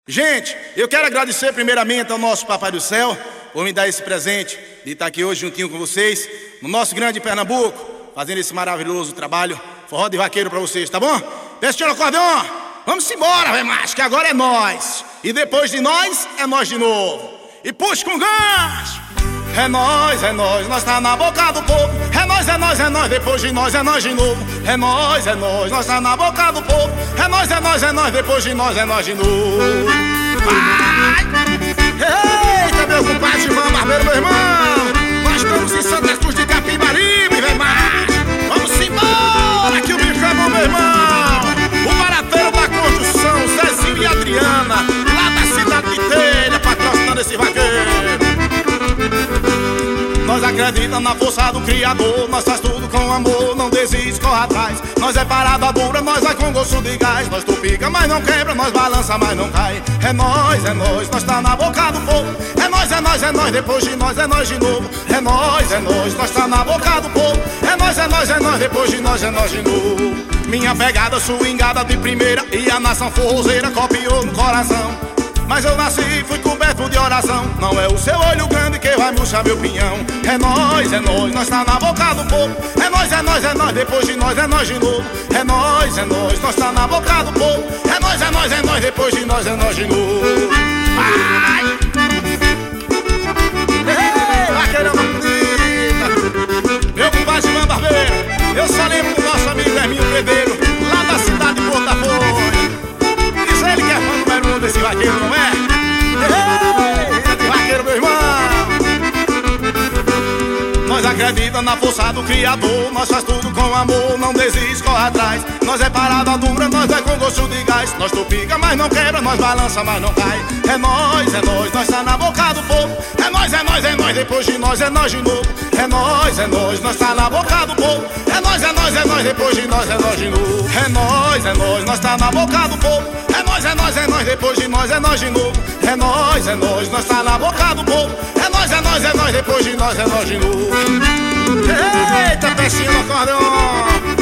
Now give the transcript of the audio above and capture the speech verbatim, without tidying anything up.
Gente, eu quero agradecer primeiramente ao nosso Papai do Céu por me dar esse presente de estar aqui hoje juntinho com vocês no nosso grande Pernambuco, fazendo esse maravilhoso trabalho. Forró de vaqueiro pra vocês, tá bom? Desce o acordeon, vamos embora, velho macho, que agora é nós. E depois de nós, é nós de novo. E puxa com gancho. É nós, é nós, nós tá na boca do povo. É nós, é nós, é nós, depois de nós, é nós de novo. É nós, é nós, nós tá na boca do povo. É nós, é nós, é nós, depois de nós, é nós de novo. Vai! Eita, meu compadre Ivan Barbeiro, meu irmão. Nós estamos em Santa Cruz de Capibaribe, vem mais. Vamos embora, que o bicho é bom, meu irmão. O barateiro da construção, Zezinho e Adriana, lá da cidade de Telha, patrocinando esse vaqueiro. Nós acreditamos na força do Criador, nós faz tudo com amor, não desiste, corre atrás. Nós é parada dura, nós vai com gosto de gás. Nós tupica, mas não quebra, nós balança, mas não cai. É nós, é nós, nós tá na boca do povo. É nós, é nós, é nós, depois de nós, é nós de novo. É nós, é nós, nós tá na boca do povo. É nós, é nós, é nós, depois de nós, é nós de novo. Minha pegada swingada de primeira e a nação forrozeira copiou no coração. Mas eu nasci e fui coberto de oração. Não é o seu olho grande que vai murchar meu pinhão. É nós, é nós, nós tá na boca do povo. É nós, é nós, é nós, depois de nós, é nós de novo. É nós, é nós, nós tá na boca do povo. É nós, é nós, é nós, depois de nós, é nós de novo. Vai! Ei, vaqueirão da bonita. Meu compadre Ivan Barbeiro, eu só lembro do nosso amigo Herminho Pedreiro, lá da cidade de Porta Folha. Diz ele que é fã número um desse vaqueiro, não é? Ei, vaqueiro, meu irmão. Nós acreditamos na força do Criador, nós faz tudo com amor, não desiste, corre atrás. Nós é parada dura, nós é com gosto de gás. Nós tupica, mas não quebra, nós balança, mas não cai. É nós, é nós, nós tá na boca do povo. É nós, é nós, é nós, depois de nós, é nós de novo. É nós, é nós, nós tá na boca do povo. É nós, é nós, é nós, depois de nós, é nós de novo. É nós, é nós, nós tá na boca do povo. É nós, é nós, é nós, depois de nós, é nós de novo. É nós, é nós, nós tá na boca do povo. É nós, é nós, é nós, depois de nós, é nós de novo. Eita, peixinho no acordeon.